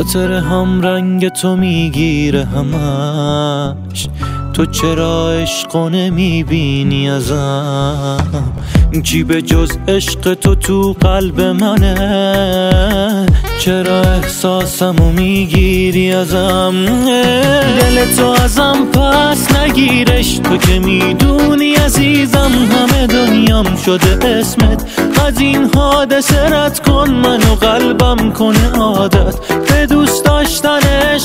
خاطر هم رنگ تو میگیره همش، تو چرا عشقو نمیبینی ازم؟ کی به جز عشق تو قلب منه؟ چرا احساسمو میگیری ازم؟ دل تو ازم پس نگیرش، تو که میدونی عزیزم همه دنیام شده اسمت. از این حادثه رد کن منو، قلبم کنه عادت به دوست داشتن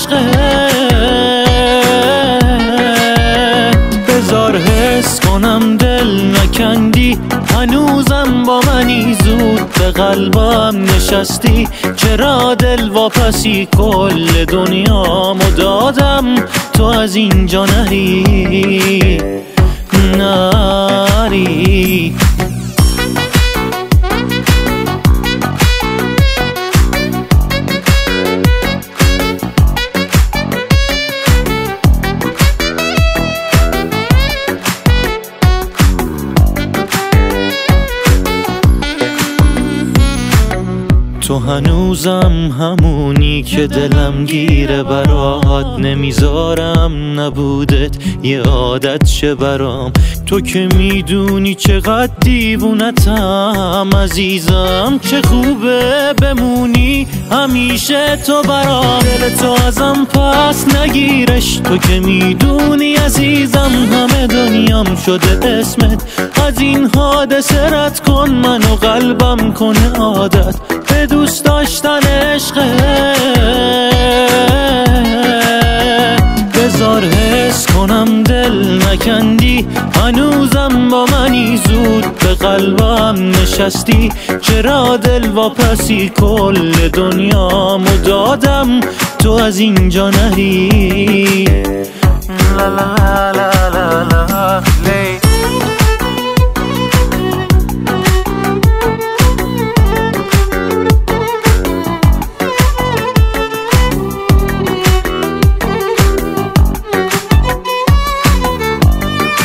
عشقت. بذار حس کنم دل نکندی، هنوزم با منی، زود به قلبم نشستی. چرا دل واپسی کل دنیامو دادم، تو از اینجا نری نری. تو هنوزم همونی که دلم گیره برات، نمیذارم نبودت یه عادت شه برام. تو که میدونی چقدر دیوونتم عزیزم، چه خوبه بمونی همیشه تو برام. دل تو ازم پس نگیرش، تو که میدونی عزیزم همه دنیام شده اسمت. از این حادثه رد کن منو، قلبم کنه عادت به دوست داشتن عشقت. بذار حس کنم دل نکندی، هنوزم با منی، زود به قلبم نشستی. چرا دل واپسی کل دنیامو دادم، تو از اینجا نری. لا لا لا لا لا لی.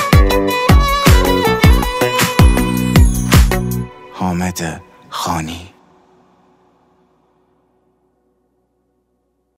حامد خانی.